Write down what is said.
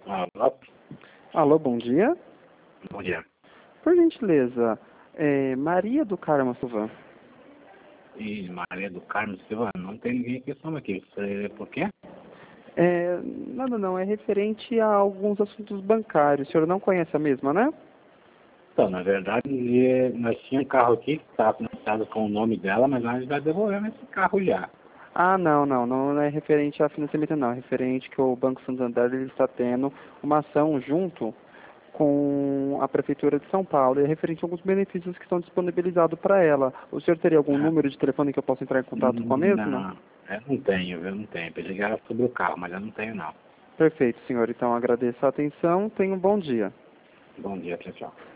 Alô, Alô, bom dia. bom dia. Por gentileza, Maria do Carmo Silva. E Maria do Carmo Silva, não tem ninguém que chama aqui. Você, por quê? Nada não, é referente a alguns assuntos bancários. O senhor não conhece a mesma, né? Então, na verdade, nós tínhamos um carro aqui que estava financiado com o nome dela, mas nós já devolvemos esse carro já. Ah, não é referente a financiamento não, é referente que o Banco Santander ele está tendo uma ação junto com a Prefeitura de São Paulo, e é referente a alguns benefícios que estão disponibilizados para ela. O senhor teria algum Ah, número de telefone que eu possa entrar em contato com a mesma? não, eu não tenho, eu não tenho. Pensei que era sobre o carro, mas eu não tenho não. Perfeito, senhor. Então agradeço a atenção. Tenha um bom dia. Bom dia, tchau, tchau.